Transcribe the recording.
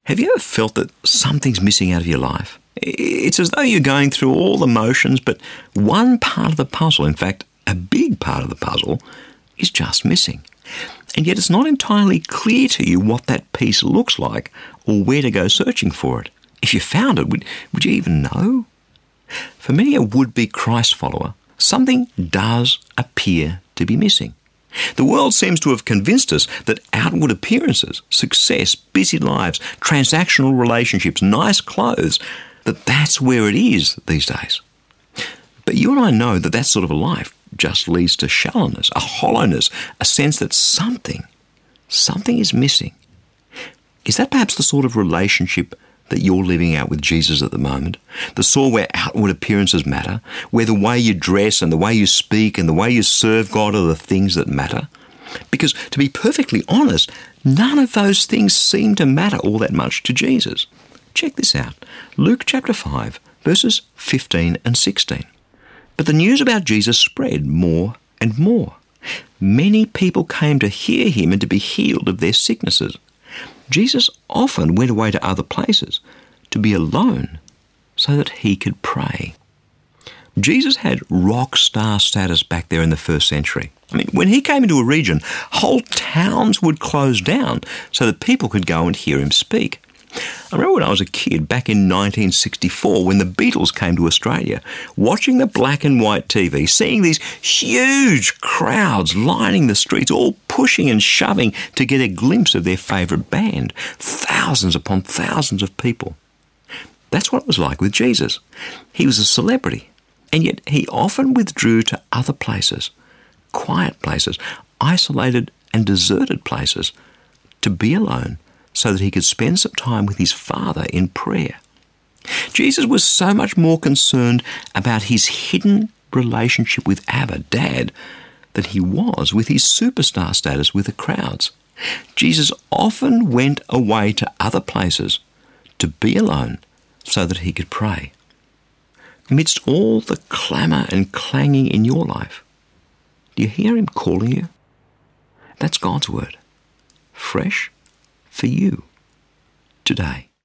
Have you ever felt that something's missing out of your life? It's as though you're going through all the motions, but one part of the puzzle, in fact, a big part of the puzzle, is just missing. And yet it's not entirely clear to you what that piece looks like or where to go searching for it. If you found it, would you even know? For many a would-be Christ follower, something does appear to be missing. The world seems to have convinced us that outward appearances, success, busy lives, transactional relationships, nice clothes, that's where it is these days. But you and I know that sort of a life just leads to shallowness, a hollowness, a sense that something is missing. Is that perhaps the sort of relationship that you're living out with Jesus at the moment? The sort where outward appearances matter, where the way you dress and the way you speak and the way you serve God are the things that matter? Because to be perfectly honest, none of those things seem to matter all that much to Jesus. Check this out. Luke chapter 5, verses 15 and 16. But the news about Jesus spread more and more. Many people came to hear him and to be healed of their sicknesses. Jesus often went away to other places to be alone so that he could pray. Jesus had rock star status back there in the first century. I mean, when he came into a region, whole towns would close down so that people could go and hear him speak. I remember when I was a kid back in 1964 when the Beatles came to Australia, watching the black and white TV, seeing these huge crowds lining the streets, all pushing and shoving to get a glimpse of their favourite band. Thousands upon thousands of people. That's what it was like with Jesus. He was a celebrity, and yet he often withdrew to other places, quiet places, isolated and deserted places, to be alone, so that he could spend some time with his Father in prayer. Jesus was so much more concerned about his hidden relationship with Abba, Dad, than he was with his superstar status with the crowds. Jesus often went away to other places to be alone so that he could pray. Amidst all the clamour and clanging in your life, do you hear him calling you? That's God's word. Fresh for you today.